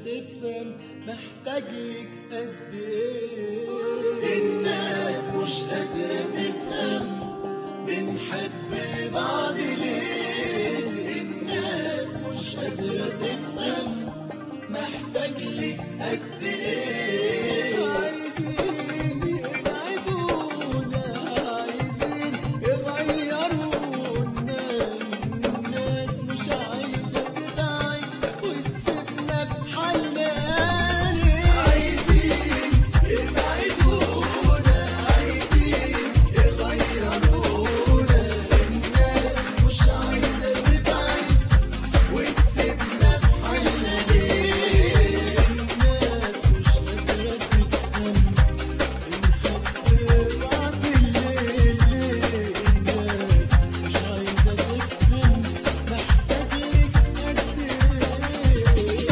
تفهم محتاج لك قد ايه. الناس مش قادرة تفهم بنحب بعض ليه. الناس مش قادرة تفهم محتاج لك قد ايه. عايزين يبعدونا، عايزين يغيرونا، الناس مش عايزة تبعد وتسيبنا بحالنا. عايزين يبعدونا، عايزين يغيرونا، الناس مش عايزة تبعد وتسيبنا بحالنا ليه. الناس مش قادرة تفهم بنحب بعض ليه. الناس مش عايزة تفهم محتاج لك قد ايه.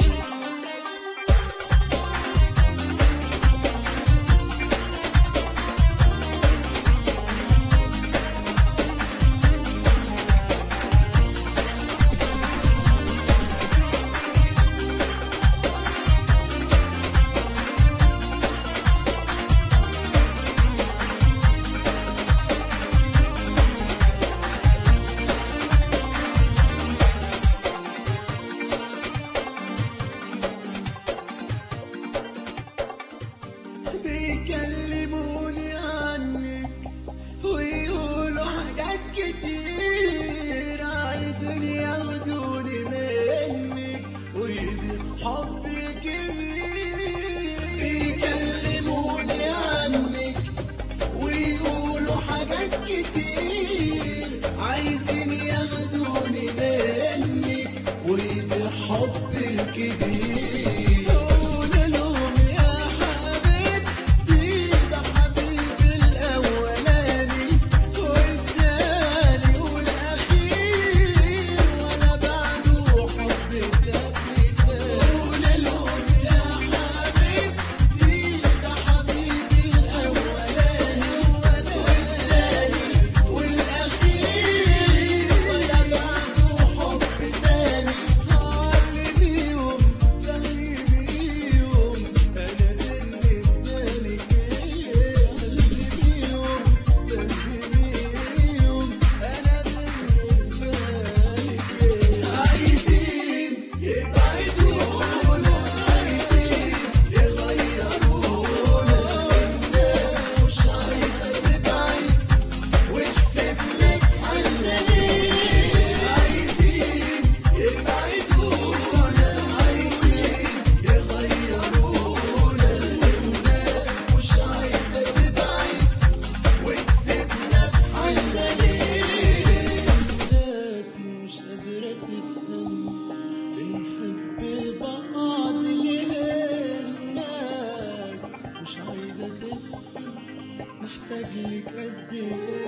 بيكلموني عنك ويقولوا حاجات كتير، عايزين ياخدوني منك ويدي حب كبير. بيكلموني عنك ويقولوا حاجات كتير، عايزين ياخدوني منك ويدي حب الكبير. قول لهم يا حبيبتي ده حبيبي الأولاني والتاني والأخير ولا بعده حب تاني. قول لهم يا حبيبتي ده حبيبي الأولاني والتاني والأخير ولا بعده حب تاني. علميهم فهميهم أنا بالنسبة لك إيه. علميهم فهميهم أنا بالنسبة لك إيه. عايزين يبعدونا، عايزين يغيرونا، الناس مش عايزة تبعد وتسيبنا بحالنا ليه. عايزين يبعدونا، عايزين يغيرونا، الناس مش عايزة تبعد وتسيبنا بحالنا ليه. الناس مش قادرة تفهم بنحب بعض ليه. الناس مش عايزة تفهم محتاج لك قد ايه.